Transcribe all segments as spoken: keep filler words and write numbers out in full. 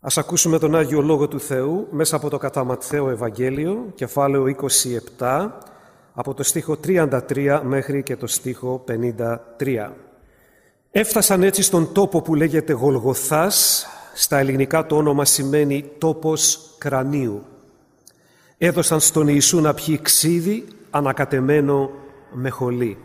Ας ακούσουμε τον Άγιο Λόγο του Θεού μέσα από το κατά Ματθαίο Ευαγγέλιο, κεφάλαιο είκοσι επτά, από το στίχο τριάντα τρία μέχρι και το στίχο πενήντα τρία. Έφτασαν έτσι στον τόπο που λέγεται Γολγοθάς, στα ελληνικά το όνομα σημαίνει τόπος κρανίου. Έδωσαν στον Ιησού να πιει ξύδι ανακατεμένο με χολή.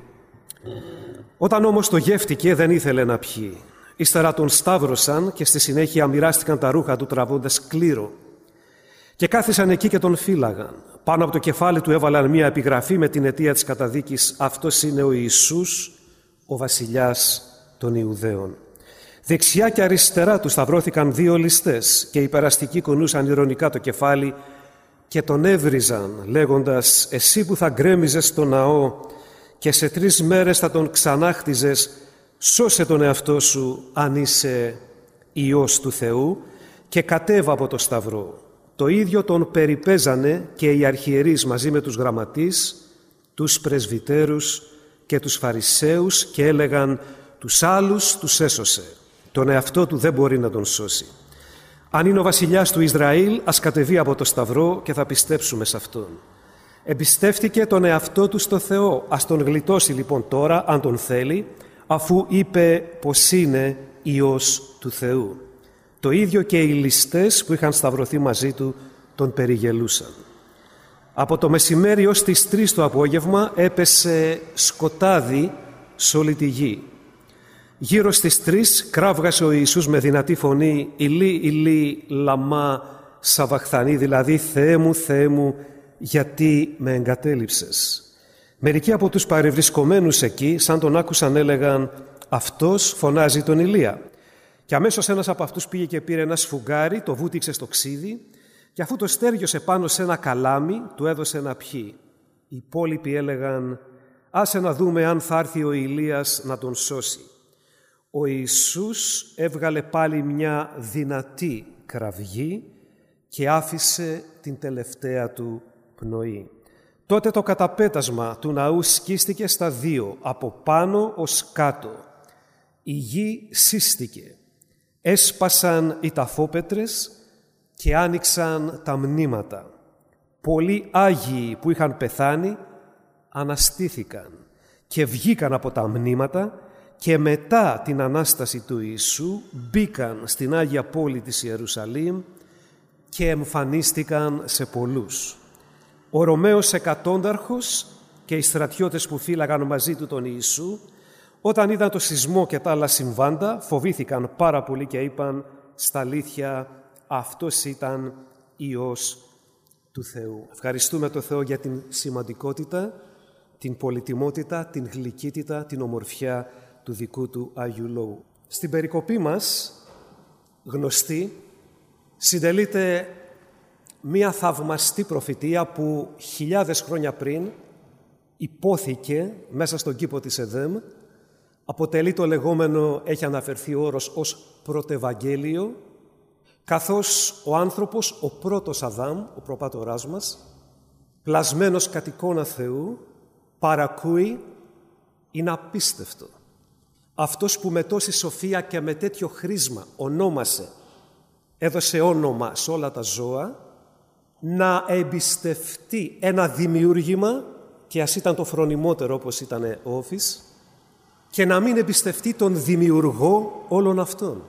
Όταν όμως το γεύτηκε δεν ήθελε να πιει. Ύστερα τον σταύρωσαν και στη συνέχεια μοιράστηκαν τα ρούχα του τραβώντας κλήρο. Και κάθισαν εκεί και τον φύλαγαν. Πάνω από το κεφάλι του έβαλαν μία επιγραφή με την αιτία της καταδίκης «Αυτός είναι ο Ιησούς, ο βασιλιάς των Ιουδαίων». Δεξιά και αριστερά του σταυρώθηκαν δύο ληστές και οι περαστικοί κουνούσαν ειρωνικά το κεφάλι και τον έβριζαν λέγοντας «Εσύ που θα γκρέμιζες στο ναό και σε τρεις μέρες θα τον ξανάχτιζες, σώσε τον εαυτό σου αν είσαι Υιός του Θεού και κατέβα από το σταυρό». Το ίδιο τον περιπέζανε και οι αρχιερείς μαζί με τους γραμματείς, τους πρεσβυτέρους και τους Φαρισαίους και έλεγαν «Τους άλλους τους έσωσε, τον εαυτό του δεν μπορεί να τον σώσει. Αν είναι ο βασιλιάς του Ισραήλ, ας κατεβεί από το σταυρό και θα πιστέψουμε σε αυτόν». Εμπιστεύτηκε τον εαυτό του στο Θεό. Ας τον γλιτώσει λοιπόν τώρα, αν τον θέλει, αφού είπε πως είναι Υιός του Θεού. Το ίδιο και οι ληστές που είχαν σταυρωθεί μαζί του τον περιγελούσαν. Από το μεσημέρι ως τις τρεις το απόγευμα έπεσε σκοτάδι σε όλη τη γη. Γύρω στις τρεις κράβγασε ο Ιησούς με δυνατή φωνή «Ηλί, ηλί, λαμά, σαβαχθανή», δηλαδή «Θεέ μου, Θεέ μου, γιατί με εγκατέλειψες». Μερικοί από τους παρευρισκομένους εκεί, σαν τον άκουσαν, έλεγαν «Αυτός φωνάζει τον Ηλία». Και αμέσως ένας από αυτούς πήγε και πήρε ένα σφουγγάρι, το βούτυξε στο ξύδι και αφού το στέριωσε πάνω σε ένα καλάμι, του έδωσε να πιει. Οι υπόλοιποι έλεγαν «Άσε να δούμε αν θα έρθει ο Ηλίας να τον σώσει». Ο Ιησούς έβγαλε πάλι μια δυνατή κραυγή και άφησε την τελευταία του πνοή. Τότε το καταπέτασμα του ναού σκίστηκε στα δύο, από πάνω ως κάτω. Η γη σύστηκε. Έσπασαν οι ταφόπετρες και άνοιξαν τα μνήματα. Πολλοί Άγιοι που είχαν πεθάνει αναστήθηκαν και βγήκαν από τα μνήματα και μετά την Ανάσταση του Ιησού μπήκαν στην Άγια Πόλη της Ιερουσαλήμ και εμφανίστηκαν σε πολλούς. Ο Ρωμαίος εκατόνταρχος και οι στρατιώτες που φύλαγαν μαζί του τον Ιησού, όταν είδαν το σεισμό και τα άλλα συμβάντα, φοβήθηκαν πάρα πολύ και είπαν στα αλήθεια αυτός ήταν Υιός του Θεού. Ευχαριστούμε τον Θεό για την σημαντικότητα, την πολυτιμότητα, την γλυκύτητα, την ομορφιά του δικού του Άγιου Λόγου. Στην περικοπή μας, γνωστή, συντελείται μία θαυμαστή προφητεία που χιλιάδες χρόνια πριν υπόθηκε μέσα στον κήπο της Εδέμ. Αποτελεί το λεγόμενο, έχει αναφερθεί ο όρος, ως πρωτευαγγέλιο, καθώς ο άνθρωπος, ο πρώτος Αδάμ, ο προπάτοράς μας, πλασμένος κατ' εικόνα Θεού, παρακούει, είναι απίστευτο. Αυτός που με τόση σοφία και με τέτοιο χρήσμα ονόμασε, έδωσε όνομα σε όλα τα ζώα, να εμπιστευτεί ένα δημιούργημα, και ας ήταν το φρονιμότερο όπως ήταν ο Όφης, και να μην εμπιστευτεί τον δημιουργό όλων αυτών.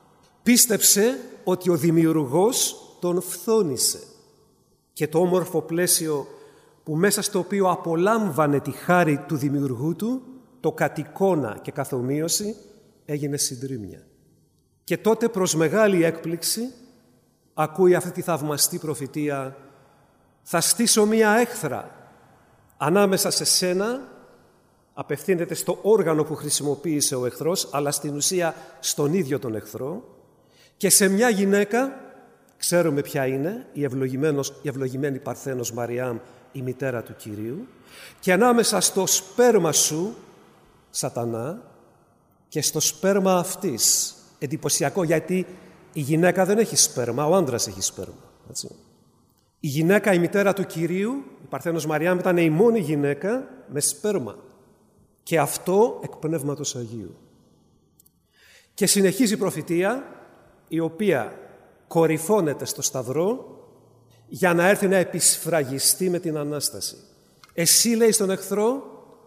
Πίστεψε ότι ο δημιουργός τον φθόνησε και το όμορφο πλαίσιο που μέσα στο οποίο απολάμβανε τη χάρη του δημιουργού του, το κατ' εικόνα και καθομοίωση, έγινε συντρίμμια. Και τότε προς μεγάλη έκπληξη ακούει αυτή τη θαυμαστή προφητεία «Θα στήσω μία έχθρα ανάμεσα σε σένα», απευθύνεται στο όργανο που χρησιμοποίησε ο εχθρός, αλλά στην ουσία στον ίδιο τον εχθρό, «και σε μια γυναίκα», ξέρουμε ποια είναι, η, η ευλογημένη Παρθένος Μαριάμ, η μητέρα του Κυρίου, «και ανάμεσα στο σπέρμα σου, Σατανά, και στο σπέρμα αυτής». Εντυπωσιακό, γιατί η γυναίκα δεν έχει σπέρμα, ο άντρας έχει σπέρμα. Έτσι. Η γυναίκα, η μητέρα του Κυρίου, η Παρθένος Μαριάμ, ήταν η μόνη γυναίκα με σπέρμα. Και αυτό εκ Πνεύματος Αγίου. Και συνεχίζει η προφητεία, η οποία κορυφώνεται στο Σταυρό για να έρθει να επισφραγιστεί με την Ανάσταση. Εσύ, λέει στον εχθρό,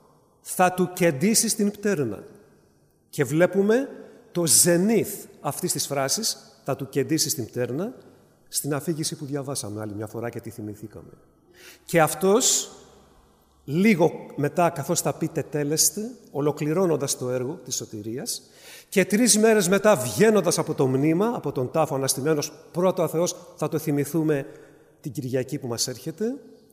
θα του κεντήσεις την πτέρνα. Και βλέπουμε το ζενήθ αυτής της φράσης, θα του κεντήσεις την πτέρνα, στην αφήγηση που διαβάσαμε άλλη μια φορά και τη θυμηθήκαμε. Και αυτός, λίγο μετά, καθώς θα πει τετέλεστε, ολοκληρώνοντας το έργο της σωτηρίας, και τρεις μέρες μετά, βγαίνοντας από το μνήμα, από τον τάφο αναστημένος πρώτο Θεός, θα το θυμηθούμε την Κυριακή που μας έρχεται,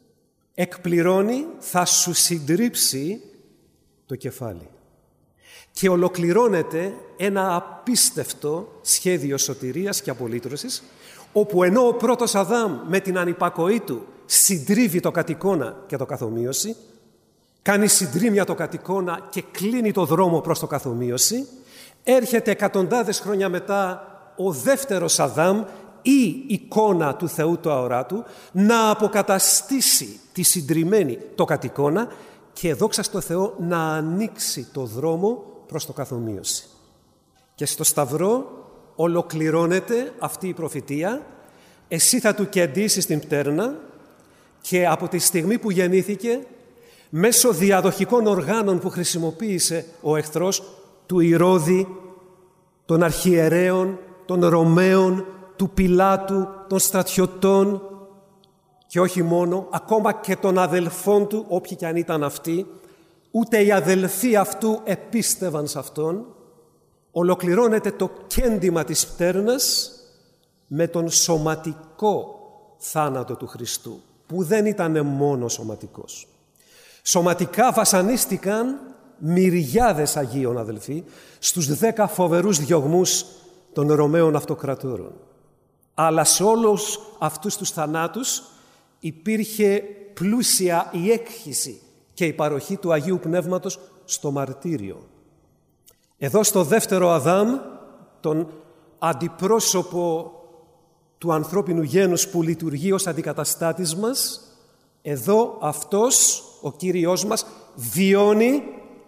εκπληρώνει, θα σου συντρίψει το κεφάλι. Και ολοκληρώνεται ένα απίστευτο σχέδιο σωτηρίας και απολύτρωσης, όπου ενώ ο πρώτος Αδάμ με την ανυπακοή του συντρίβει το κατ' και το καθομοίωση, κάνει συντρίμμια το κατ' και κλείνει το δρόμο προς το καθομοίωση, έρχεται εκατοντάδες χρόνια μετά ο δεύτερος Αδάμ, η εικόνα του Θεού του αοράτου, να αποκαταστήσει τη συντριμμένη το κατ' και δόξα στο Θεό να ανοίξει το δρόμο προς το καθομοίωση. Και στο Σταυρό ολοκληρώνεται αυτή η προφητεία. Εσύ θα του κεντήσεις την πτέρνα και από τη στιγμή που γεννήθηκε, μέσω διαδοχικών οργάνων που χρησιμοποίησε ο εχθρός, του Ηρώδη, των αρχιερέων, των Ρωμαίων, του Πιλάτου, των στρατιωτών και όχι μόνο, ακόμα και των αδελφών του, όποιοι και αν ήταν αυτοί, ούτε οι αδελφοί αυτού επίστευαν σε αυτόν, ολοκληρώνεται το κέντημα της πτέρνας με τον σωματικό θάνατο του Χριστού, που δεν ήταν μόνο σωματικός. Σωματικά βασανίστηκαν μυριάδες Αγίων αδελφοί στους δέκα φοβερούς διωγμούς των Ρωμαίων αυτοκρατόρων. Αλλά σε όλους αυτούς τους θανάτους υπήρχε πλούσια η έκχυση και η παροχή του Αγίου Πνεύματος στο μαρτύριο. Εδώ στο δεύτερο Αδάμ, τον αντιπρόσωπο του ανθρώπινου γένους που λειτουργεί ως αντικαταστάτης μας, εδώ αυτός, ο Κύριος μας, βιώνει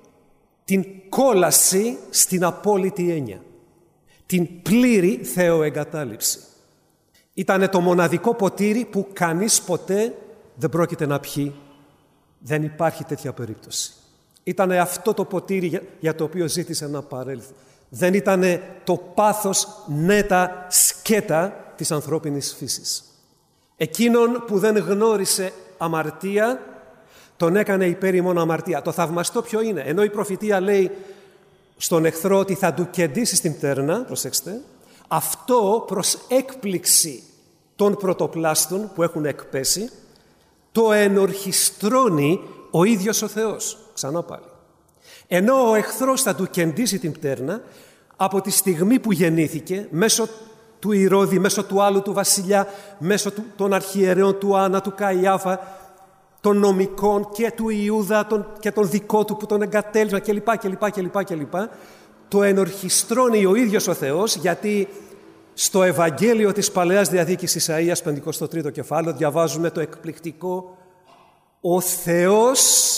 την κόλαση στην απόλυτη έννοια, την πλήρη θεοεγκατάλειψη. Ήτανε το μοναδικό ποτήρι που κανείς ποτέ δεν πρόκειται να πιει. Δεν υπάρχει τέτοια περίπτωση. Ήτανε αυτό το ποτήρι για το οποίο ζήτησε να παρέλθει. Δεν ήτανε το πάθος νέτα σκέτα της ανθρώπινης φύσης. Εκείνον που δεν γνώρισε αμαρτία, τον έκανε υπέρημον αμαρτία. Το θαυμαστό ποιο είναι? Ενώ η προφητεία λέει στον εχθρό ότι θα του κεντήσει στην πτέρνα, προσέξτε, αυτό προς έκπληξη των πρωτοπλάστων που έχουν εκπέσει, το ενορχιστρώνει ο ίδιος ο Θεός. Ξανά πάλι. Ενώ ο εχθρός θα του κεντήσει την πτέρνα, από τη στιγμή που γεννήθηκε, μέσω του Ηρώδη, μέσω του άλλου του βασιλιά, μέσω του, των αρχιερέων του Άννα, του Καϊάφα, των νομικών και του Ιούδα τον, και τον δικό του που τον εγκατέλειψαν κλπ. κλπ, κλπ, κλπ. Το ενορχιστρώνει ο ίδιος ο Θεός, γιατί στο Ευαγγέλιο της Παλαιάς Διαθήκης Ισαΐας, πενηκοστό τρίτο κεφάλαιο, διαβάζουμε το εκπληκτικό «Ο Θεός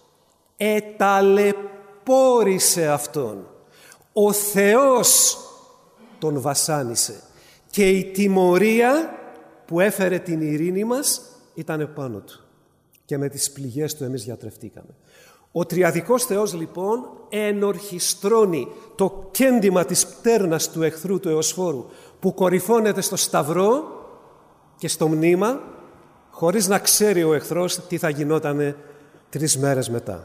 εταλαιπώρησε Αυτόν». Ο Θεός τον βασάνισε και η τιμωρία που έφερε την ειρήνη μας ήταν επάνω του. Και με τις πληγές του εμείς γιατρευτήκαμε. Ο τριαδικός Θεός λοιπόν ενορχιστρώνει το κέντημα της πτέρνας του εχθρού του εωσφόρου που κορυφώνεται στο Σταυρό και στο μνήμα, χωρίς να ξέρει ο εχθρός τι θα γινότανε τρεις μέρες μετά.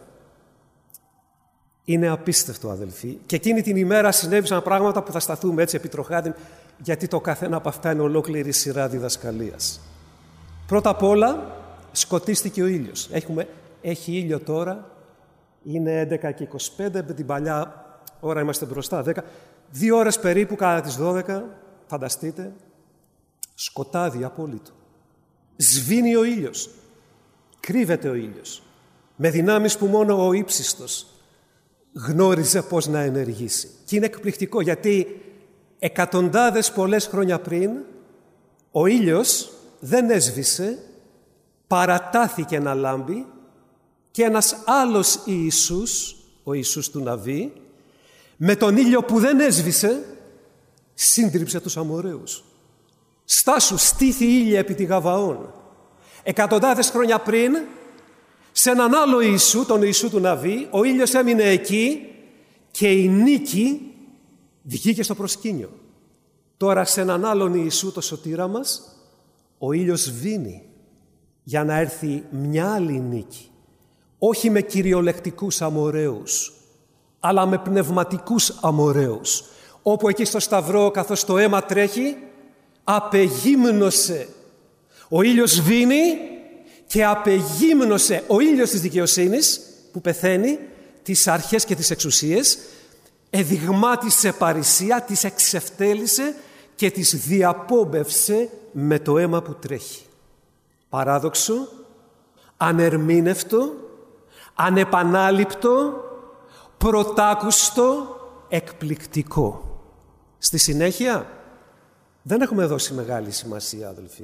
Είναι απίστευτο, αδελφοί. Και εκείνη την ημέρα συνέβησαν πράγματα που θα σταθούμε έτσι επιτροχάδι, γιατί το καθένα από αυτά είναι ολόκληρη σειρά διδασκαλίας. Πρώτα απ' όλα, σκοτίστηκε ο ήλιος. Έχουμε, έχει ήλιο τώρα, είναι έντεκα και είκοσι πέντε, με την παλιά ώρα είμαστε μπροστά, δέκα. Δύο ώρες περίπου κατά τις δώδεκα, φανταστείτε, σκοτάδι απόλυτο. Σβήνει ο ήλιος, κρύβεται ο ήλιος, με δυνάμεις που μόνο ο ύψιστος γνώριζε πώς να ενεργήσει. Και είναι εκπληκτικό, γιατί εκατοντάδες πολλές χρόνια πριν ο ήλιος δεν έσβησε, παρατάθηκε να λάμπει και ένας άλλος Ιησούς, ο Ιησούς του Ναβί, με τον ήλιο που δεν έσβησε, σύντριψε τους Αμοραίους. Στάσου, στήθη ήλια επί τη Γαβαών. Εκατοντάδες χρόνια πριν, σε έναν άλλο Ιησού, τον Ιησού του Ναβί, ο ήλιος έμεινε εκεί και η νίκη βγήκε στο προσκήνιο. Τώρα σε έναν άλλον Ιησού, το σωτήρα μας, ο ήλιος σβήνει για να έρθει μια άλλη νίκη. Όχι με κυριολεκτικούς αμοραίους, αλλά με πνευματικούς αμοραίους. Όπου εκεί στο Σταυρό, καθώς το αίμα τρέχει, απεγύμνωσε. Ο ήλιος σβήνει και απεγύμνωσε ο ήλιος της δικαιοσύνης που πεθαίνει τις αρχές και τις εξουσίες, εδειγμάτισε παρησία, τις εξευτέλισε και τις διαπόμπευσε με το αίμα που τρέχει. Παράδοξο, ανερμήνευτο, ανεπανάληπτο, πρωτάκουστο, εκπληκτικό. Στη συνέχεια, δεν έχουμε δώσει μεγάλη σημασία, αδελφοί.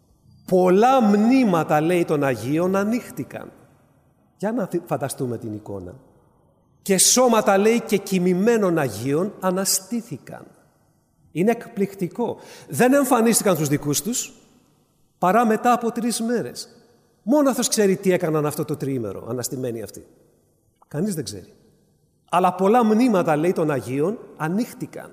Πολλά μνήματα, λέει, των Αγίων ανοίχτηκαν. Για να φανταστούμε την εικόνα. Και σώματα, λέει, και κοιμημένων Αγίων αναστήθηκαν. Είναι εκπληκτικό. Δεν εμφανίστηκαν τους δικούς τους παρά μετά από τρεις μέρες. Μόνο αυτός ξέρει τι έκαναν αυτό το τριήμερο, αναστημένοι αυτοί. Κανείς δεν ξέρει. Αλλά πολλά μνήματα, λέει, των Αγίων ανοίχτηκαν.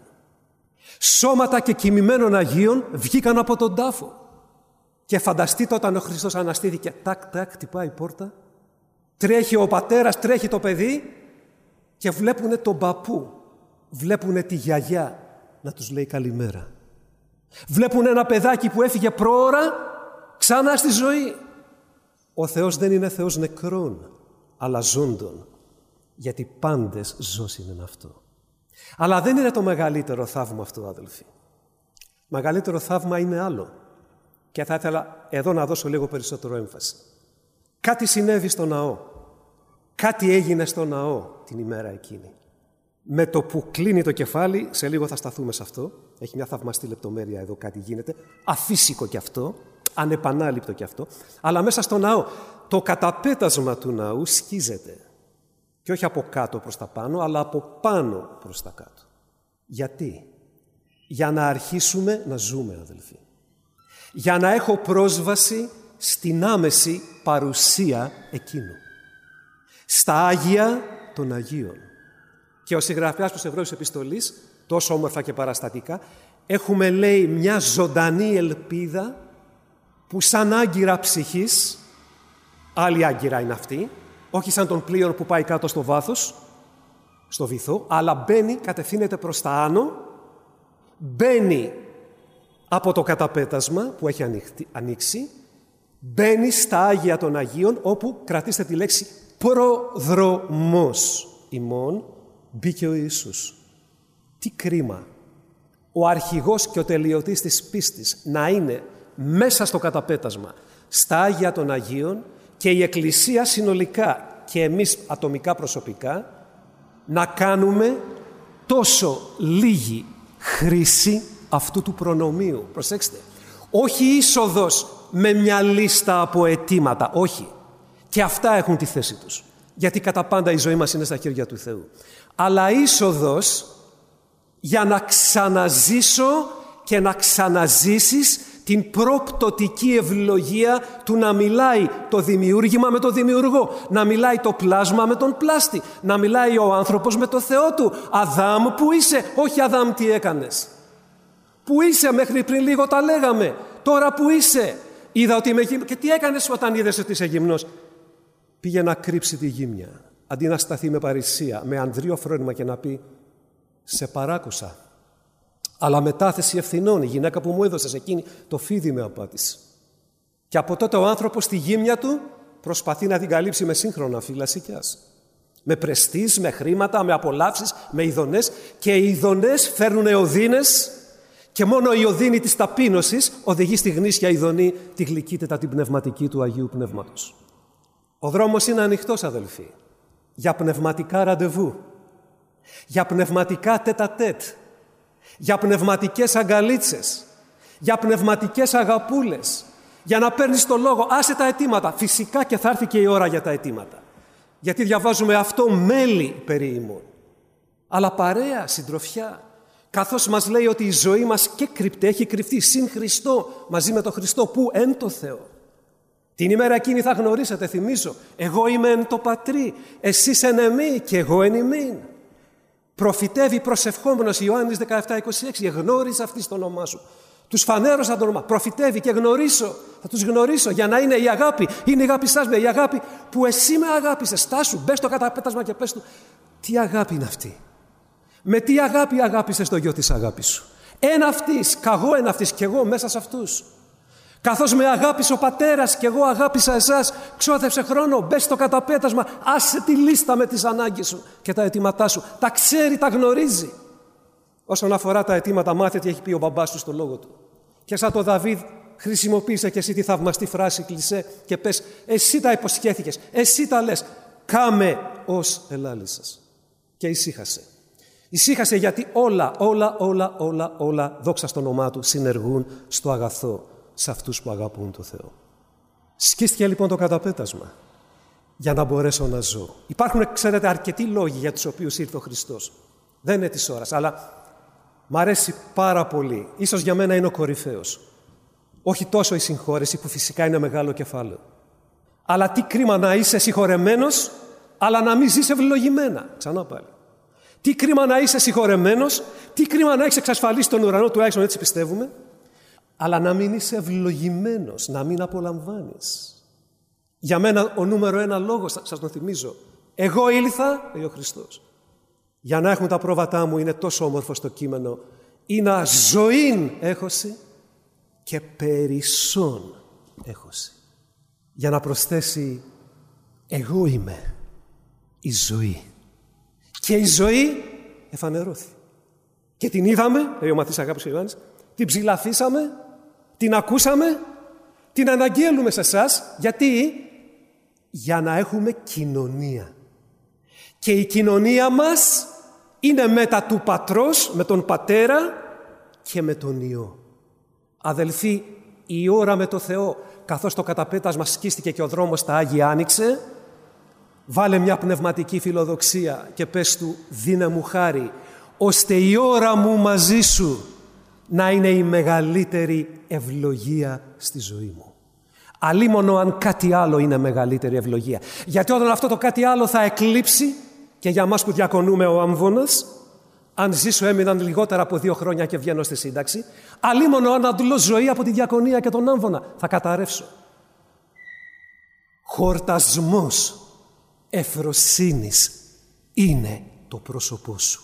Σώματα και κοιμημένων Αγίων βγήκαν από τον τάφο. Και φανταστείτε όταν ο Χριστός αναστήθηκε, τάκ, τάκ, χτυπάει η πόρτα, τρέχει ο πατέρας, τρέχει το παιδί και βλέπουνε τον παππού, βλέπουνε τη γιαγιά να τους λέει καλημέρα. Βλέπουνε ένα παιδάκι που έφυγε πρόωρα ξανά στη ζωή. Ο Θεός δεν είναι Θεός νεκρών, αλλά ζώντων, γιατί πάντες ζώση είναι αυτό. Αλλά δεν είναι το μεγαλύτερο θαύμα αυτό, αδελφοί. Μεγαλύτερο θαύμα είναι άλλο. Και θα ήθελα εδώ να δώσω λίγο περισσότερο έμφαση. Κάτι συνέβη στο ναό. Κάτι έγινε στο ναό την ημέρα εκείνη. Με το που κλείνει το κεφάλι, σε λίγο θα σταθούμε σε αυτό. Έχει μια θαυμαστή λεπτομέρεια εδώ, κάτι γίνεται. Αφύσικο κι αυτό, ανεπανάληπτο κι αυτό. Αλλά μέσα στο ναό, το καταπέτασμα του ναού σκίζεται. Και όχι από κάτω προς τα πάνω, αλλά από πάνω προς τα κάτω. Γιατί? Για να αρχίσουμε να ζούμε, αδελφοί. Για να έχω πρόσβαση στην άμεση παρουσία εκείνου. Στα Άγια των Αγίων. Και ο συγγραφέας του Εβραίους Επιστολής, τόσο όμορφα και παραστατικά, έχουμε, λέει, μια ζωντανή ελπίδα που σαν άγκυρα ψυχής, άλλη άγκυρα είναι αυτή, όχι σαν τον πλοίο που πάει κάτω στο βάθος, στο βυθό, αλλά μπαίνει, κατευθύνεται προς τα άνω, μπαίνει από το καταπέτασμα που έχει ανοίξει, μπαίνει στα Άγια των Αγίων, όπου, κρατήστε τη λέξη, προδρομός ημών, μπήκε ο Ιησούς. Τι κρίμα. Ο αρχηγός και ο τελειωτής της πίστης να είναι μέσα στο καταπέτασμα, στα Άγια των Αγίων, και η Εκκλησία συνολικά και εμείς ατομικά προσωπικά να κάνουμε τόσο λίγη χρήση αυτού του προνομίου. Προσέξτε, όχι είσοδος με μια λίστα από αιτήματα, όχι. Και αυτά έχουν τη θέση τους, γιατί κατά πάντα η ζωή μας είναι στα χέρια του Θεού. Αλλά είσοδος για να ξαναζήσω και να ξαναζήσεις την προπτωτική ευλογία του να μιλάει το δημιούργημα με το δημιουργό, να μιλάει το πλάσμα με τον πλάστη, να μιλάει ο άνθρωπος με το Θεό του. Αδάμ, που είσαι? Όχι Αδάμ, τι έκανες? Που είσαι? Μέχρι πριν λίγο τα λέγαμε. Τώρα που είσαι? Είδα ότι είμαι γυμνός. Και τι έκανες όταν είδες ότι είσαι γυμνός? Πήγε να κρύψει τη γύμνια, αντί να σταθεί με παρησία, με ανδρείο φρόνημα και να πει «Σε παράκουσα». Αλλά μετάθεση ευθυνών, η γυναίκα που μου έδωσες εκείνη το φίδι με απάτησε. Και από τότε ο άνθρωπος στη γύμνια του προσπαθεί να την καλύψει με σύγχρονα φύλλα σικιάς. Με πρεστής, με χρήματα, με απολαύσεις, με ειδονές. Και οι ειδονές φέρνουν οδύνες και μόνο η οδύνη της ταπείνωσης οδηγεί στη γνήσια ειδονή τη γλυκύτητα την πνευματική του Αγίου Πνεύματος. Ο δρόμος είναι ανοιχτός, αδελφοί, για πνευματικά ραντεβού, για πνευματικά τέτα-τέτ, για πνευματικές αγκαλίτσες, για πνευματικές αγαπούλες, για να παίρνεις το λόγο. Άσε τα αιτήματα. Φυσικά και θα έρθει και η ώρα για τα αιτήματα. Γιατί διαβάζουμε αυτό μέλη περί ημών. Αλλά παρέα, συντροφιά, καθώς μας λέει ότι η ζωή μας και κρυπτέ, έχει κρυφτεί συν Χριστό, μαζί με τον Χριστό, που εν το Θεό. Την ημέρα εκείνη θα γνωρίσετε, θυμίζω, εγώ είμαι εν το Πατρί, εσείς εν εμεί και εγώ εν ημίν. Προφητεύει προσευχόμενος Ιωάννης δεκαεπτά είκοσι έξι, εγνώριζα αυτή το όνομά σου. Τους φανέρωσα το όνομα, προφητεύει και γνωρίσω, θα τους γνωρίσω για να είναι η αγάπη, είναι η αγάπη σας με, η αγάπη που εσύ με αγάπησες. Στάσου, μπες στο καταπέτασμα και πες του, τι αγάπη είναι αυτή. Με τι αγάπη αγάπησες το γιο της αγάπης σου. Εν αυτής, καγώ εν αυτής και εγώ μέσα σε αυτούς. Καθώς με αγάπησε ο πατέρας και εγώ αγάπησα εσάς, ξόδεψε χρόνο, μπες στο καταπέτασμα, άσε τη λίστα με τις ανάγκες σου και τα αιτήματά σου. Τα ξέρει, τα γνωρίζει. Όσον αφορά τα αιτήματα, μάθε τι έχει πει ο μπαμπάς του στο λόγο του. Και σαν το Δαβίδ, χρησιμοποίησε και εσύ τη θαυμαστή φράση κλισέ και πες, εσύ τα υποσχέθηκες, εσύ τα λες, κάμε ως ελάλησας. Και ησύχασε. Ησύχασε γιατί όλα, όλα, όλα, όλα, όλα, δόξα στο όνομά του, συνεργούν στο αγαθό σε αυτούς που αγαπούν το Θεό. Σκίστηκε λοιπόν το καταπέτασμα για να μπορέσω να ζω. Υπάρχουν, ξέρετε, αρκετοί λόγοι για τους οποίους ήρθε ο Χριστός. Δεν είναι της ώρας, αλλά μ' αρέσει πάρα πολύ. Ίσως για μένα είναι ο κορυφαίος. Όχι τόσο η συγχώρεση που φυσικά είναι μεγάλο κεφάλαιο. Αλλά τι κρίμα να είσαι συγχωρεμένος, αλλά να μην ζεις ευλογημένα. Ξανά πάλι. Τι κρίμα να είσαι συγχωρεμένος, τι κρίμα να έχεις εξασφαλίσει τον ουρανό, τουλάχιστον έτσι πιστεύουμε, αλλά να μην είσαι ευλογημένος, να μην απολαμβάνεις. Για μένα ο νούμερο ένα λόγος, σας το θυμίζω, εγώ ήλθα, λέει ο Χριστός, για να έχουν τα πρόβατά μου, είναι τόσο όμορφο στο κείμενο, είναι ζωήν έχωση και περισσόν έχωση. Για να προσθέσει, εγώ είμαι η ζωή. Και η ζωή εφανερώθη. Και την είδαμε, λέει ο μαθής Αγάπης ο Ιωάννης, την ψηλαφίσαμε, την ακούσαμε, την αναγγέλουμε σε εσάς. Γιατί? Για να έχουμε κοινωνία. Και η κοινωνία μας είναι μετά του Πατρός, με τον Πατέρα και με τον Υιό. Αδελφοί, η ώρα με το Θεό, καθώς το καταπέτασμα σκίστηκε και ο δρόμος στα Άγια άνοιξε, βάλε μια πνευματική φιλοδοξία και πες του, δίνε μου χάρη, ώστε η ώρα μου μαζί σου να είναι η μεγαλύτερη ευλογία στη ζωή μου. Αλίμονο αν κάτι άλλο είναι μεγαλύτερη ευλογία. Γιατί όταν αυτό το κάτι άλλο θα εκλείψει, και για μας που διακονούμε ο Άμβονας, αν ζήσω έμειναν λιγότερα από δύο χρόνια και βγαίνω στη σύνταξη, αλίμονο αν αντλώ ζωή από τη διακονία και τον Άμβονα, θα καταρρεύσω. Χορτασμός ευφροσύνης είναι το πρόσωπό σου.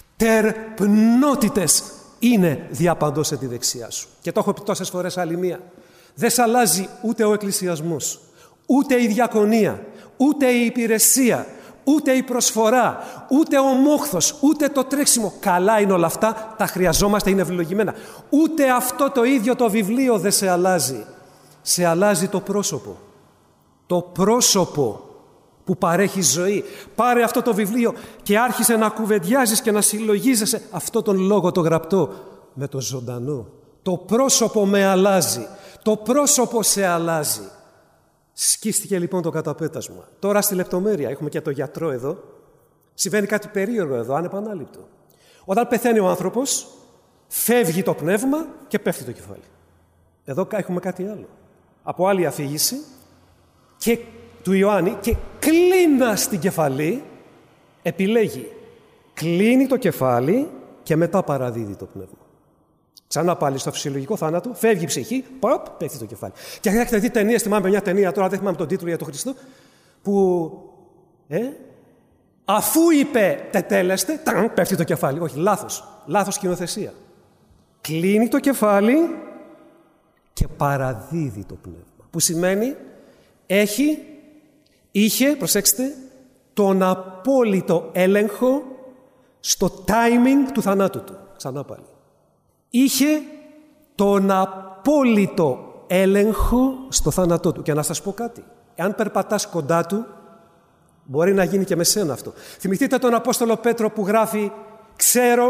Τερπνότητες είναι διαπαντός σε τη δεξιά σου. Και το έχω πει τόσες φορές άλλη μία. Δεν σ' αλλάζει ούτε ο εκκλησιασμός, ούτε η διακονία, ούτε η υπηρεσία, ούτε η προσφορά, ούτε ο μόχθος, ούτε το τρέξιμο. Καλά είναι όλα αυτά, τα χρειαζόμαστε, είναι ευλογημένα. Ούτε αυτό το ίδιο το βιβλίο δεν σε αλλάζει. Σε αλλάζει το πρόσωπο. Το πρόσωπο που παρέχει ζωή. Πάρε αυτό το βιβλίο και άρχισε να κουβεντιάζεις και να συλλογίζεσαι αυτό τον λόγο το γραπτό με το ζωντανό. Το πρόσωπο με αλλάζει. Το πρόσωπο σε αλλάζει. Σκίστηκε λοιπόν το καταπέτασμα. Τώρα στη λεπτομέρεια, έχουμε και το γιατρό εδώ. Συμβαίνει κάτι περίεργο εδώ, ανεπανάληπτο. Όταν πεθαίνει ο άνθρωπος, φεύγει το πνεύμα και πέφτει το κεφάλι. Εδώ έχουμε κάτι άλλο. Από άλλη αφήγηση και του Ιωάννη, και κλείνα στην κεφαλή, επιλέγει. Κλείνει το κεφάλι και μετά παραδίδει το πνεύμα. Ξανά πάλι στο φυσιολογικό θάνατο, φεύγει η ψυχή, ποπ, πέφτει το κεφάλι. Και έχετε δει ταινίες, θυμάμαι μια ταινία, τώρα δεν θυμάμαι τον τίτλο για τον Χριστό, που ε, αφού είπε τετέλεστε, ταν, πέφτει το κεφάλι. Όχι, λάθος. Λάθος σκηνοθεσία. Κλείνει το κεφάλι και παραδίδει το πνεύμα. Που σημαίνει έχει, είχε, προσέξτε, τον απόλυτο έλεγχο στο timing του θανάτου του. Ξανά πάλι. Είχε τον απόλυτο έλεγχο στο θάνατό του. Και να σας πω κάτι. Εάν περπατάς κοντά του, μπορεί να γίνει και με σένα αυτό. Θυμηθείτε τον Απόστολο Πέτρο που γράφει «Ξέρω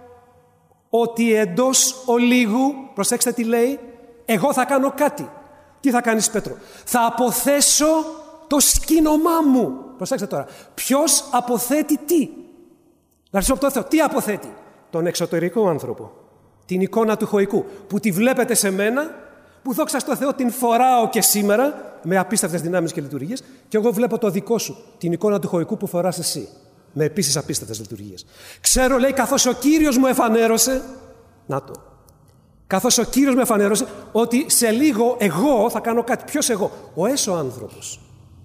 ότι εντός ολίγου», προσέξτε τι λέει, «εγώ θα κάνω κάτι». Τι θα κάνεις, Πέτρο? «Θα αποθέσω το σκήνομά μου». Προσέξτε τώρα. Ποιος αποθέτει τι? Να ρωτήσω από το Θεό. Τι αποθέτει? τον εξωτερικό άνθρωπο, την εικόνα του χωικού, που τη βλέπετε σε μένα, που δόξα στο Θεό την φοράω και σήμερα με απίστευτες δυνάμεις και λειτουργίες, και εγώ βλέπω το δικό σου, την εικόνα του χωικού που φοράς εσύ, με επίσης απίστευτες λειτουργίες. Ξέρω, λέει, καθώς ο Κύριος μου εφανέρωσε, να το, καθώς ο Κύριος μου εφανέρωσε ότι σε λίγο εγώ θα κάνω κάτι. Ποιος εγώ? Ο έσω άνθρωπος.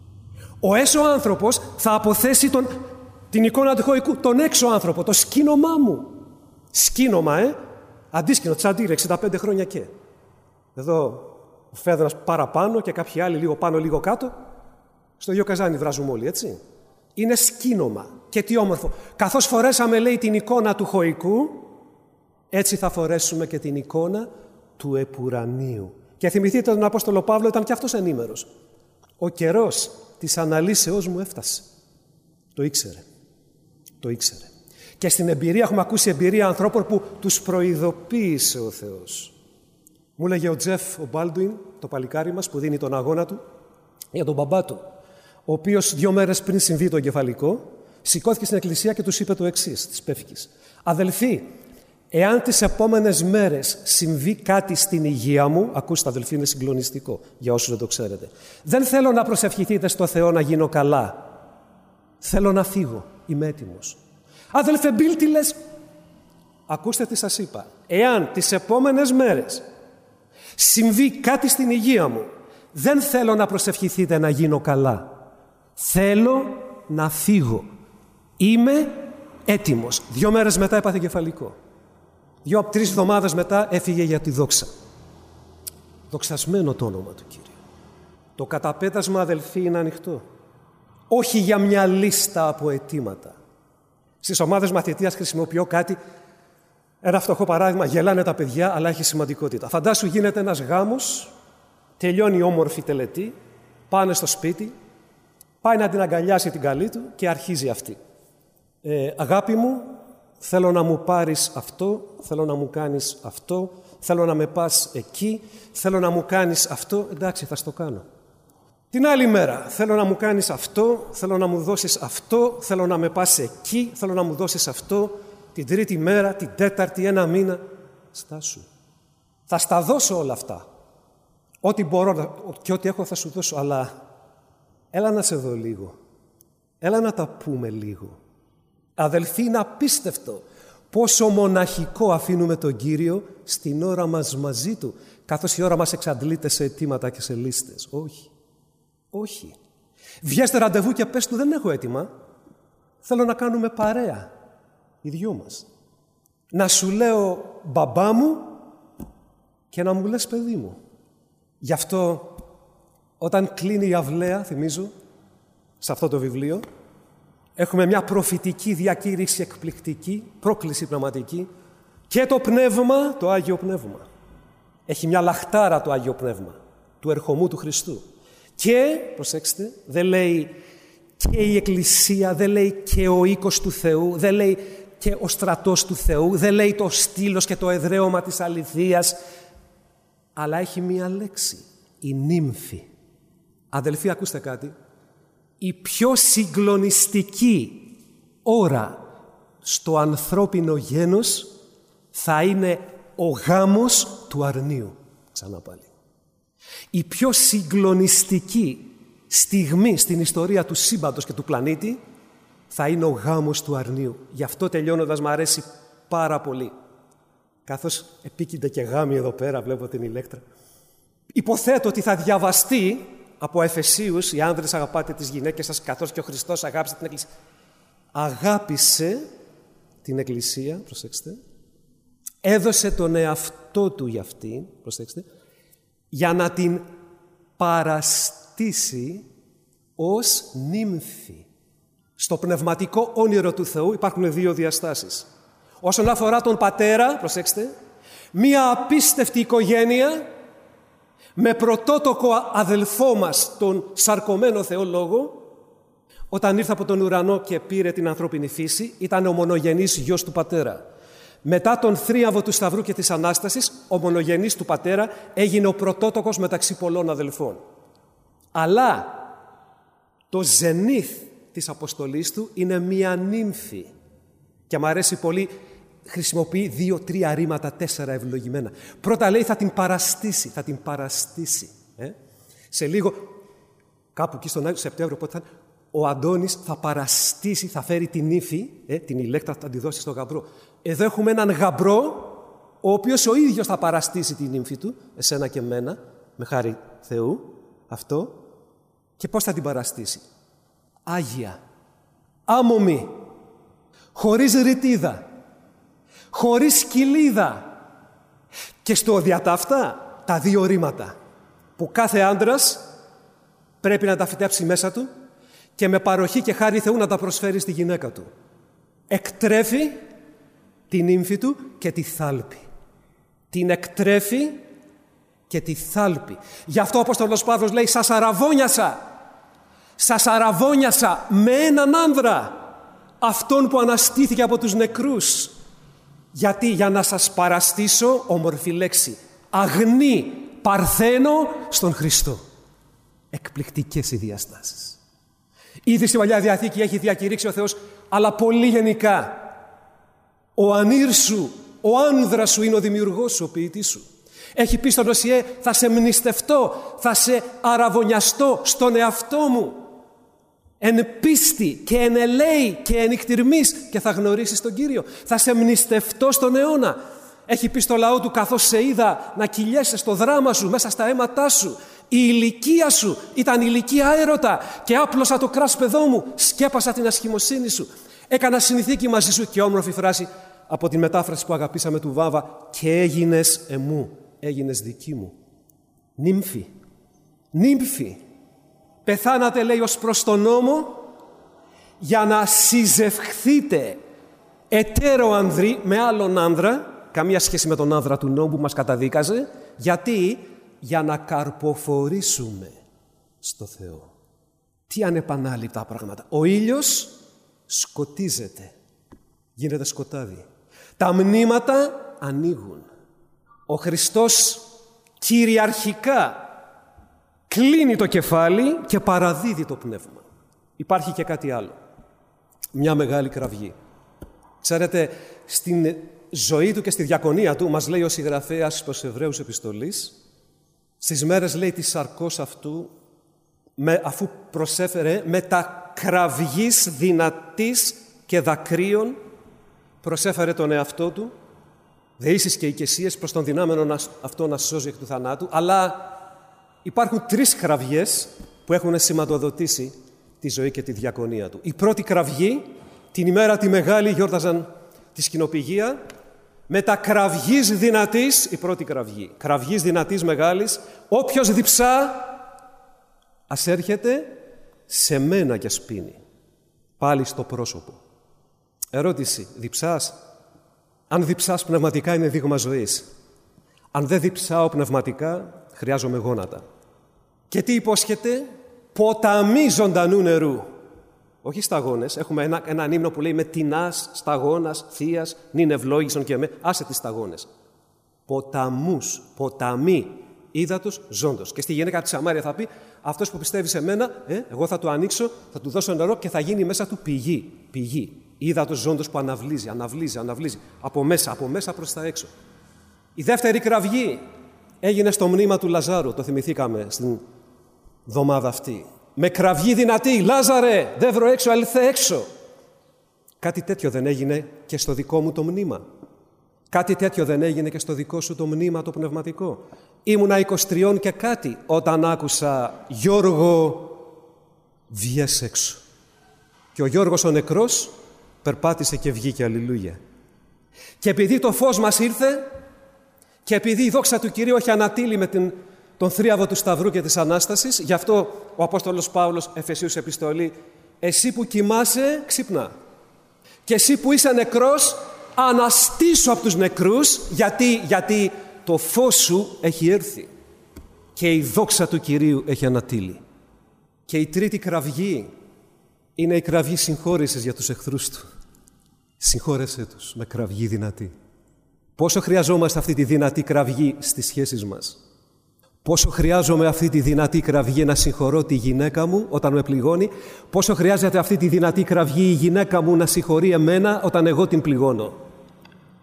Ο έσω άνθρωπος θα αποθέσει τον, την εικόνα του χωικού, τον έξω άνθρωπο, το σκήνομά μου. Σκήνομα, ε! Αντίσκηνο, τσαντήρ, εξήντα πέντε χρόνια και. Εδώ ο Φέδρας παραπάνω και κάποιοι άλλοι λίγο πάνω, λίγο κάτω. Στο ίδιο καζάνι βράζουμε όλοι, έτσι. Είναι σκήνομα. Και τι όμορφο. Καθώς φορέσαμε, λέει, την εικόνα του χωικού, έτσι θα φορέσουμε και την εικόνα του επουρανίου. Και θυμηθείτε τον Απόστολο Παύλο, ήταν και αυτός ενήμερος. Ο καιρός της αναλύσεώς μου έφτασε. Το ήξερε. Το ήξερε. Και στην εμπειρία, έχουμε ακούσει εμπειρία ανθρώπων που τους προειδοποίησε ο Θεός. Μου έλεγε ο Τζεφ, ο Μπάλντουιν, το παλικάρι μας που δίνει τον αγώνα του, για τον μπαμπά του, ο οποίος δύο μέρες πριν συμβεί το εγκεφαλικό, σηκώθηκε στην εκκλησία και τους είπε το εξής, της Πεύκης. Αδελφοί, εάν τις επόμενες μέρες συμβεί κάτι στην υγεία μου, ακούστε αδελφοί, είναι συγκλονιστικό για όσους δεν το ξέρετε, δεν θέλω να προσευχηθείτε στο Θεό να γίνω καλά. Θέλω να φύγω, είμαι έτοιμος. Αδελφέ Μπίλ, τι λες? Ακούστε τι σας είπα. Εάν τις επόμενες μέρες συμβεί κάτι στην υγεία μου, δεν θέλω να προσευχηθείτε να γίνω καλά. Θέλω να φύγω. Είμαι έτοιμος. Δύο μέρες μετά έπαθε εγκεφαλικό. Δύο, τρεις εβδομάδες μετά έφυγε για τη δόξα. Δοξασμένο το όνομα του Κύριου. Το καταπέτασμα, αδελφοί, είναι ανοιχτό. Όχι για μια λίστα από αιτήματα. Στις ομάδες μαθητείας χρησιμοποιώ κάτι, ένα φτωχό παράδειγμα, γελάνε τα παιδιά, αλλά έχει σημαντικότητα. Φαντάσου γίνεται ένας γάμος, τελειώνει η όμορφη τελετή, πάνε στο σπίτι, πάει να την αγκαλιάσει την καλή του και αρχίζει αυτή. Ε, αγάπη μου, θέλω να μου πάρεις αυτό, θέλω να μου κάνεις αυτό, θέλω να με πας εκεί, θέλω να μου κάνεις αυτό, εντάξει θα στο κάνω. Την άλλη μέρα, θέλω να μου κάνεις αυτό, θέλω να μου δώσεις αυτό, θέλω να με πας εκεί, θέλω να μου δώσεις αυτό. Την τρίτη μέρα, την τέταρτη, ένα μήνα, στάσου. Θα στα δώσω όλα αυτά. Ό,τι μπορώ και ό,τι έχω θα σου δώσω, αλλά έλα να σε δω λίγο. Έλα να τα πούμε λίγο. Αδελφοί, είναι απίστευτο πόσο μοναχικό αφήνουμε τον Κύριο στην ώρα μας μαζί Του, καθώς η ώρα μας εξαντλείται σε αιτήματα και σε λίστες. Όχι. Όχι. Βγες ραντεβού και πες του, δεν έχω έτοιμα. Θέλω να κάνουμε παρέα. Οι δυο μας. Να σου λέω μπαμπά μου και να μου λες παιδί μου. Γι' αυτό όταν κλείνει η αυλαία, θυμίζω, σε αυτό το βιβλίο, έχουμε μια προφητική διακήρυξη εκπληκτική, πρόκληση πνευματική και το πνεύμα, το Άγιο Πνεύμα. Έχει μια λαχτάρα το Άγιο Πνεύμα του ερχομού του Χριστού. Και, προσέξτε, δεν λέει και η Εκκλησία, δεν λέει και ο οίκος του Θεού, δεν λέει και ο στρατός του Θεού, δεν λέει το στήλος και το εδραίωμα της αληθείας, αλλά έχει μία λέξη, η νύμφη. Αδελφοί, ακούστε κάτι. Η πιο συγκλονιστική ώρα στο ανθρώπινο γένος θα είναι ο γάμος του αρνίου. Ξανά πάλι. Η πιο συγκλονιστική στιγμή στην ιστορία του σύμπαντος και του πλανήτη θα είναι ο γάμος του αρνίου. Γι' αυτό τελειώνοντας μ' αρέσει πάρα πολύ. Καθώς επίκυνται και γάμοι εδώ πέρα, βλέπω την Ηλέκτρα. Υποθέτω ότι θα διαβαστεί από Εφεσίους, οι άνδρες αγαπάτε τις γυναίκες σας καθώς και ο Χριστός αγάπησε την Εκκλησία. Αγάπησε την Εκκλησία, προσέξτε, έδωσε τον εαυτό του για αυτήν, προσέξτε, για να την παραστήσει ως νύμφη. Στο πνευματικό όνειρο του Θεού υπάρχουν δύο διαστάσεις. Όσον αφορά τον πατέρα, προσέξτε, μία απίστευτη οικογένεια με πρωτότοκο αδελφό μας, τον σαρκωμένο Θεό Λόγο, όταν ήρθε από τον ουρανό και πήρε την ανθρώπινη φύση, ήταν ο μονογενής γιος του πατέρα. Μετά τον θρίαμβο του Σταυρού και της Ανάστασης, ο μονογενής του πατέρα έγινε ο πρωτότοκος μεταξύ πολλών αδελφών. Αλλά το ζενήθ της αποστολής του είναι μία νύμφη. Και μου αρέσει πολύ χρησιμοποιεί δύο-τρία ρήματα, τέσσερα ευλογημένα. Πρώτα λέει θα την παραστήσει, θα την παραστήσει. Ε? Σε λίγο, κάπου εκεί στον Άγιο Σεπτέμβριο, πότε θα είναι, ο Αντώνης θα παραστήσει, θα φέρει την ύφη, ε, την ηλέκτρα θα τη δώσει στον γαμπρό. Εδώ έχουμε έναν γαμπρό, ο οποίος ο ίδιος θα παραστήσει την ύφη του, εσένα και εμένα, με χάρη Θεού, αυτό. Και πώς θα την παραστήσει? Άγια, άμωμη, χωρίς ρητίδα, χωρίς κοιλίδα. Και στο διατάφτα τα δύο ρήματα που κάθε άντρας πρέπει να τα φυτέψει μέσα του και με παροχή και χάρη Θεού να τα προσφέρει στη γυναίκα του. Εκτρέφει την ύμφη του και τη θάλπει. Την εκτρέφει και τη θάλπει. Γι' αυτό ο Απόστολος Παύλος λέει «Σας αραβώνιασα, σας αραβώνιασα με έναν άνδρα, αυτόν που αναστήθηκε από τους νεκρούς». Γιατί? Για να σας παραστήσω, όμορφη λέξη, αγνή, παρθένο στον Χριστό. Εκπληκτικές οι διαστάσεις. Ήδη στη Παλιά Διαθήκη έχει διακηρύξει ο Θεός, αλλά πολύ γενικά. Ο ανήρ σου, ο άνδρας σου είναι ο δημιουργός σου, ο ποιητής σου. Έχει πει στον Οσιέ, θα σε μνηστευτώ, θα σε αραβωνιαστώ στον εαυτό μου. Εν πίστη και εν ελέη και εν εκτιρμής και θα γνωρίσεις τον Κύριο. Θα σε μνηστευτώ στον αιώνα. Έχει πει στο λαό του, καθώς σε είδα να κυλιέσαι στο δράμα σου, μέσα στα αίματά σου. Η ηλικία σου ήταν ηλικία έρωτα και άπλωσα το κράσπεδό μου, σκέπασα την ασχημοσύνη σου. Έκανα συνηθίκη μαζί σου και όμορφη φράση από τη μετάφραση που αγαπήσαμε του Βάβα, και έγινες εμού, έγινες δική μου. Νύμφη, νύμφη. Πεθάνατε, λέει, ως προς τον νόμο για να συζευχθείτε εταίρο ανδρή με άλλον άνδρα, καμία σχέση με τον άνδρα του νόμου που μας καταδίκαζε. Γιατί? Για να καρποφορήσουμε στο Θεό. Τι ανεπανάληπτα πράγματα. Ο ήλιος σκοτίζεται, γίνεται σκοτάδι. Τα μνήματα ανοίγουν. Ο Χριστός κυριαρχικά κλείνει το κεφάλι και παραδίδει το πνεύμα. Υπάρχει και κάτι άλλο. Μια μεγάλη κραυγή. Ξέρετε, στην ζωή του και στη διακονία του, μας λέει ο συγγραφέας προς Εβραίους επιστολής, στις μέρες, λέει, της σαρκός αυτού, με, αφού προσέφερε με τα κραυγής δυνατής και δακρύων, προσέφερε τον εαυτό του, δεήσεις και οικεσίες προς τον δυνάμενο αυτό να σώζει εκ του θανάτου, αλλά υπάρχουν τρεις κραυγές που έχουν σηματοδοτήσει τη ζωή και τη διακονία του. Η πρώτη κραυγή, την ημέρα τη μεγάλη γιόρταζαν τη σκηνοπηγία, με τα κραυγής δυνατής, η πρώτη κραυγή, κραυγής δυνατής μεγάλης, όποιος διψά, ας έρχεται σε μένα και σπίνει, πάλι στο πρόσωπο. Ερώτηση, διψάς? Αν διψάς πνευματικά είναι δείγμα ζωής. Αν δεν διψάω πνευματικά, χρειάζομαι γόνατα. Και τι υπόσχεται? Ποταμί ζωντανού νερού. Όχι σταγόνες. Έχουμε ένα, έναν ύμνο που λέει με τεινάς, σταγόνας, θείας, νυν ευλόγησον και με. Άσε τις σταγόνες. Ποταμούς, ποταμί, ύδατος ζώντος. Και στη γυναίκα της Σαμάρια θα πει, αυτός που πιστεύει σε μένα, ε, εγώ θα του ανοίξω, θα του δώσω νερό και θα γίνει μέσα του πηγή. Πηγή. Ύδατος ζώντος που αναβλύζει, αναβλύζει, αναβλύζει. Από μέσα, από μέσα προς τα έξω. Η δεύτερη κραυγή έγινε στο μνήμα του Λαζάρου. Το θυμηθήκαμε στην εβδομάδα αυτή. Με κραυγή δυνατή, Λάζαρε, δεν βρω έξω, έλθε έξω. Κάτι τέτοιο δεν έγινε και στο δικό μου το μνήμα. Κάτι τέτοιο δεν έγινε και στο δικό σου το μνήμα το πνευματικό. Ήμουνα είκοσι τρία και κάτι όταν άκουσα Γιώργο, βγες έξω. Και ο Γιώργος ο νεκρός περπάτησε και βγήκε, αλληλούια. Και επειδή το φως μας ήρθε και επειδή η δόξα του Κυρίου έχει ανατείλει με την, τον θρίαβο του Σταυρού και της Ανάστασης, γι' αυτό ο Απόστολος Παύλος, Εφεσίους επιστολή, εσύ που κοιμάσαι, ξυπνά. Και εσύ που είσαι νεκρός, αναστήσου από τους νεκρούς, γιατί, γιατί το φως σου έχει έρθει και η δόξα του Κυρίου έχει ανατείλει. Και η τρίτη κραυγή είναι η κραυγή συγχώρησης για τους εχθρούς του. Συγχώρεσέ τους με κραυγή δυνατή. Πόσο χρειαζόμαστε αυτή τη δυνατή κραυγή στις σχέσεις μας. Πόσο χρειάζομαι αυτή τη δυνατή κραυγή να συγχωρώ τη γυναίκα μου όταν με πληγώνει. Πόσο χρειάζεται αυτή τη δυνατή κραυγή η γυναίκα μου να συγχωρεί εμένα όταν εγώ την πληγώνω.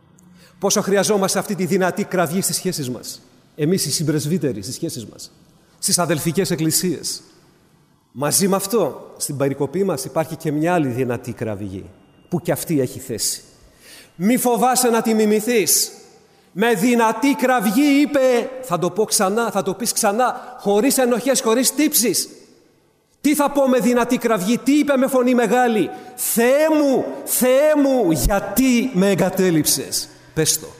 Πόσο χρειαζόμαστε αυτή τη δυνατή κραυγή στις σχέσεις μας. Εμείς οι συμπρεσβύτεροι στις σχέσεις μας, στις αδελφικές εκκλησίες. Μαζί με αυτό, στην περικοπή μας υπάρχει και μια άλλη δυνατή κραυγή, που και αυτή έχει θέση. Μη φοβάσαι να τη μιμηθείς. Με δυνατή κραυγή είπε, θα το πω ξανά, θα το πεις ξανά, χωρίς ενοχές, χωρίς τύψεις. Τι θα πω με δυνατή κραυγή, τι είπε με φωνή μεγάλη? Θεέ μου, Θεέ μου, γιατί με εγκατέλειψες? Πες το.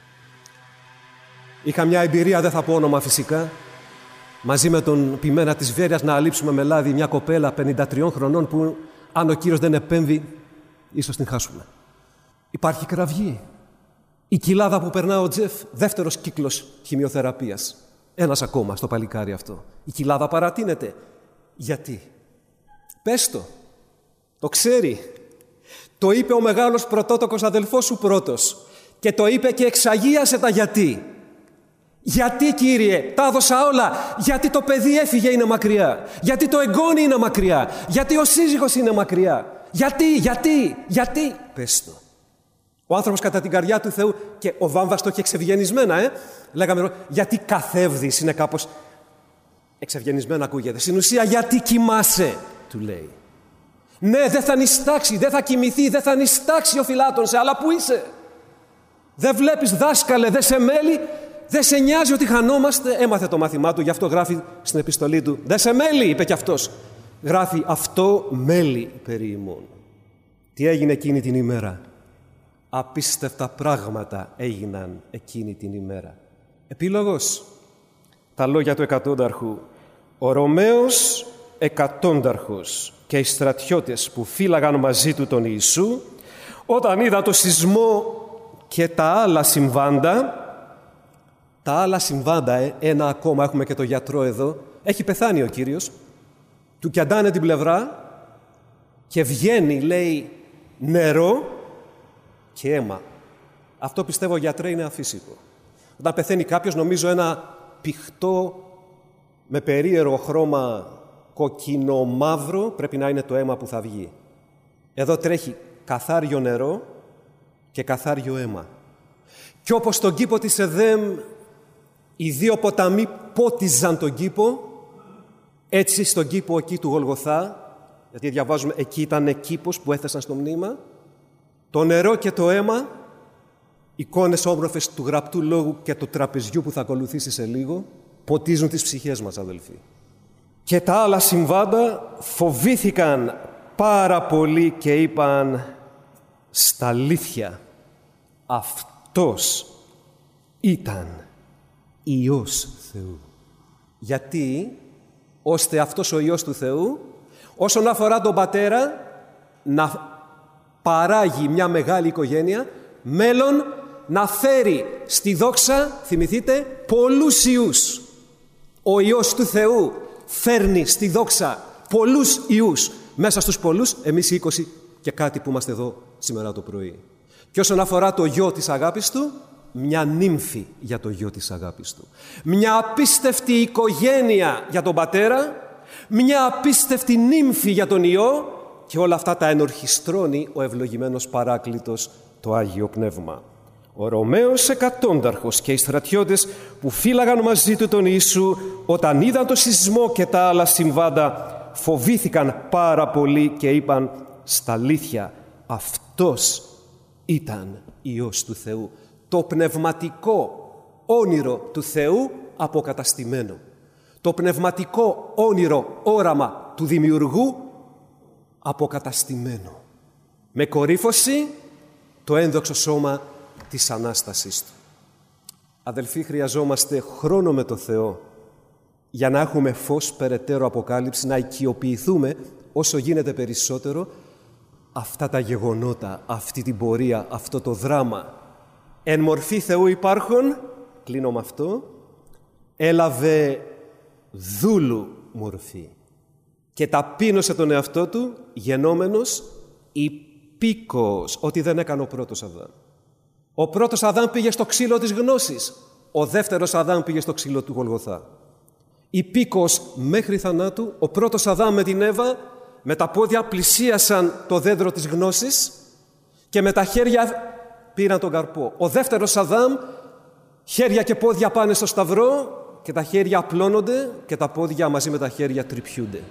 Είχα μια εμπειρία, δεν θα πω όνομα φυσικά, μαζί με τον ποιμένα της Βέρειας να αλείψουμε με λάδι μια κοπέλα πενήντα τριών χρονών που αν ο Κύριος δεν επέμβει, ίσως την χάσουμε. Υπάρχει κραυγή. Η κοιλάδα που περνά ο Τζεφ, δεύτερος κύκλος χημειοθεραπείας. Ένας ακόμα στο παλικάρι αυτό. Η κοιλάδα παρατείνεται. Γιατί? Πες το. Το ξέρει. Το είπε ο μεγάλος πρωτότοκος αδελφός σου πρώτος. Και το είπε και εξαγίασε τα γιατί. Γιατί, Κύριε, τα έδωσα όλα? Γιατί το παιδί έφυγε, είναι μακριά. Γιατί το εγγόνι είναι μακριά. Γιατί ο σύζυγος είναι μακριά. Γιατί, γιατί, γιατί. Πες το. Ο άνθρωπος κατά την καρδιά του Θεού, και ο Βάμβας το έχει εξευγενισμένα, ε. Λέγαμε, γιατί καθεύδεις, είναι κάπως εξευγενισμένα ακούγεται. Στην ουσία, γιατί κοιμάσαι, του λέει. Ναι, δεν θα νηστάξει, δεν θα κοιμηθεί, δεν θα νηστάξει ο Φιλάτων, αλλά πού είσαι? Δεν βλέπεις, δάσκαλε, δεν σε μέλει, δεν σε νοιάζει ότι χανόμαστε? Έμαθε το μάθημά του, γι' αυτό γράφει στην επιστολή του. Δεν σε μέλει, είπε κι αυτός. Γράφει, αυτό μέλει περί ημών. Τι έγινε εκείνη την ημέρα? Απίστευτα πράγματα έγιναν εκείνη την ημέρα. Επίλογος. Τα λόγια του εκατόνταρχου. Ο Ρωμαίος εκατόνταρχος και οι στρατιώτες που φύλαγαν μαζί του τον Ιησού, όταν είδαν το σεισμό και τα άλλα συμβάντα, τα άλλα συμβάντα, ε, ένα ακόμα, έχουμε και το γιατρό εδώ, έχει πεθάνει ο Κύριος, του κιαντάνε την πλευρά και βγαίνει, λέει, νερό και αίμα. Αυτό, πιστεύω, γιατρέ, είναι αφύσικο. Όταν πεθαίνει κάποιος, νομίζω ένα πηχτό με περίεργο χρώμα κοκκινομαύρο πρέπει να είναι το αίμα που θα βγει. Εδώ τρέχει καθάριο νερό και καθάριο αίμα. Και όπως στον κήπο της Εδέμ οι δύο ποταμοί πότιζαν τον κήπο, έτσι στον κήπο εκεί του Γολγοθά, γιατί διαβάζουμε εκεί ήταν κήπος που έθεσαν στο μνήμα, το νερό και το αίμα, εικόνες όμορφες του γραπτού λόγου και του τραπεζιού που θα ακολουθήσει σε λίγο, ποτίζουν τις ψυχές μας, αδελφοί. Και τα άλλα συμβάντα φοβήθηκαν πάρα πολύ και είπαν στα αλήθεια, αυτός ήταν Υιός Θεού. Γιατί, ώστε αυτός ο Υιός του Θεού, όσον αφορά τον Πατέρα, να παράγει μια μεγάλη οικογένεια, μέλλον να φέρει στη δόξα, θυμηθείτε, πολλούς Υιούς. Ο Υιός του Θεού φέρνει στη δόξα πολλούς Υιούς. Μέσα στους πολλούς, εμείς οι είκοσι και κάτι που είμαστε εδώ σήμερα το πρωί. Και όσον αφορά το γιο της αγάπης του, μια νύμφη για το γιο της αγάπης του. Μια απίστευτη οικογένεια για τον Πατέρα, μια απίστευτη νύμφη για τον Υιό, και όλα αυτά τα ενορχιστρώνει ο ευλογημένος Παράκλητος, το Άγιο Πνεύμα. Ο Ρωμαίος εκατόνταρχος και οι στρατιώτες που φύλαγαν μαζί του τον Ιησού, όταν είδαν το σεισμό και τα άλλα συμβάντα, φοβήθηκαν πάρα πολύ και είπαν στα αλήθεια, αυτός ήταν Υιός του Θεού. Το πνευματικό όνειρο του Θεού αποκαταστημένο. Το πνευματικό όνειρο όραμα του Δημιουργού αποκαταστημένο. Με κορύφωση το ένδοξο σώμα της Ανάστασης του. Αδελφοί, χρειαζόμαστε χρόνο με το Θεό για να έχουμε φως περαιτέρω αποκάλυψη, να οικειοποιηθούμε όσο γίνεται περισσότερο αυτά τα γεγονότα, αυτή την πορεία, αυτό το δράμα. Εν μορφή Θεού υπάρχον, κλείνω με αυτό, έλαβε δούλου μορφή και ταπείνωσε τον εαυτό του γενόμενος υπήκοος, ότι δεν έκανε ο πρώτος Αδάμ. Ο πρώτος Αδάμ πήγε στο ξύλο της γνώσης, ο δεύτερος Αδάμ πήγε στο ξύλο του Γολγοθά. Υπήκοος μέχρι θανάτου, ο πρώτος Αδάμ με την Εύα με τα πόδια πλησίασαν το δέντρο της γνώσης και με τα χέρια πήραν τον καρπό. Ο δεύτερος Αδάμ, χέρια και πόδια πάνε στο σταυρό και τα χέρια απλώνονται και τα πόδια μαζί με τα χέρια τρυπιούνται.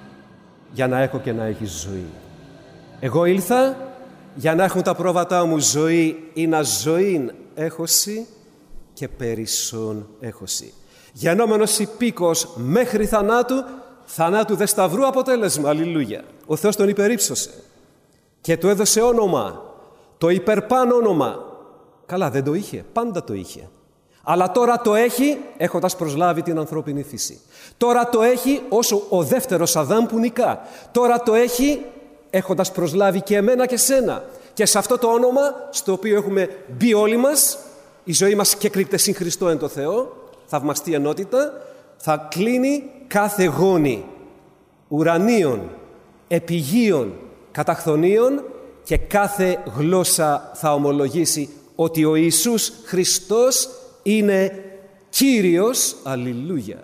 Για να έχω και να έχει ζωή. Εγώ ήλθα για να έχουν τα πρόβατά μου ζωή, ή να ζωήν έχωση και περισσόν έχωση. Γενόμενος υπήκος μέχρι θανάτου, θανάτου δε σταυρού αποτέλεσμα. Αλληλούια. Ο Θεός τον υπερύψωσε και του έδωσε όνομα, το υπερπάνω όνομα. Καλά, δεν το είχε, πάντα το είχε. Αλλά τώρα το έχει έχοντας προσλάβει την ανθρώπινη φύση. Τώρα το έχει όσο ο δεύτερος Αδάμ που νικά. Τώρα το έχει έχοντας προσλάβει και εμένα και σένα. Και σε αυτό το όνομα, στο οποίο έχουμε μπει όλοι μας, η ζωή μας και κρύπτε συν Χριστό εν το Θεό, θαυμαστή ενότητα, θα κλείνει κάθε γόνη ουρανίων, επιγείων, καταχθονίων και κάθε γλώσσα θα ομολογήσει ότι ο Ιησούς Χριστός είναι Κύριος, αλληλούια.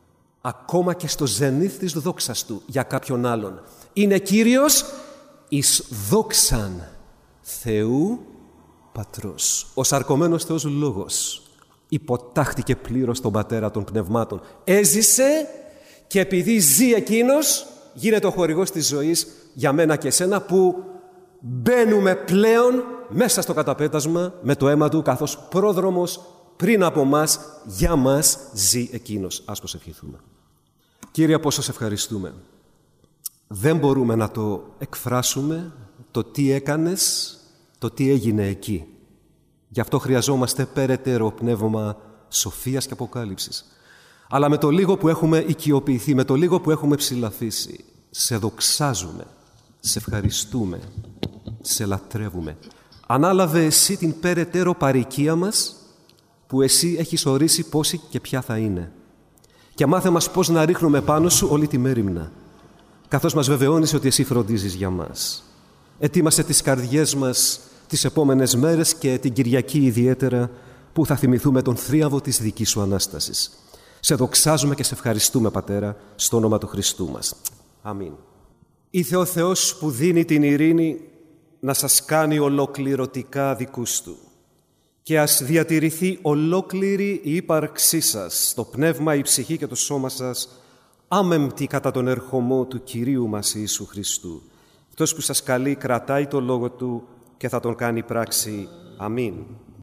Ακόμα και στο ζενήθ της δόξας Του για κάποιον άλλον. Είναι Κύριος εις δόξαν Θεού Πατρός. Ο σαρκωμένος Θεός Λόγος υποτάχτηκε πλήρως τον Πατέρα των Πνευμάτων. Έζησε και επειδή ζει Εκείνος, γίνεται ο χορηγός της ζωής για μένα και σένα, που μπαίνουμε πλέον μέσα στο καταπέτασμα με το αίμα Του, καθώς πρόδρομος πριν από μας, για μας ζει Εκείνος. Ας προσευχηθούμε. Κύριε, πόσο σε ευχαριστούμε. Δεν μπορούμε να το εκφράσουμε το τι έκανες, το τι έγινε εκεί. Γι' αυτό χρειαζόμαστε περαιτέρω πνεύμα σοφίας και αποκάλυψης. Αλλά με το λίγο που έχουμε οικειοποιηθεί, με το λίγο που έχουμε ψηλαφίσει, σε δοξάζουμε, σε ευχαριστούμε, σε λατρεύουμε. Ανάλαβε Εσύ την περαιτέρω παροικία μας, που Εσύ έχεις ορίσει πόση και ποια θα είναι. Και μάθε μας πώς να ρίχνουμε πάνω Σου όλη τη μέριμνα, καθώς μας βεβαιώνεις ότι Εσύ φροντίζεις για μας. Ετοίμασε τις καρδιές μας τις επόμενες μέρες και την Κυριακή ιδιαίτερα, που θα θυμηθούμε τον θρίαβο της δικής Σου Ανάστασης. Σε δοξάζουμε και σε ευχαριστούμε, Πατέρα, στο όνομα του Χριστού μας. Αμήν. Ήθε ο Θεός που δίνει την ειρήνη να σας κάνει ολοκληρωτικά δικούς Του και ας διατηρηθεί ολόκληρη η ύπαρξή σας, το πνεύμα, η ψυχή και το σώμα σας, άμεμπτη κατά τον ερχομό του Κυρίου μας Ιησού Χριστού. Αυτός που σας καλεί κρατάει το λόγο Του και θα τον κάνει πράξη. Αμήν.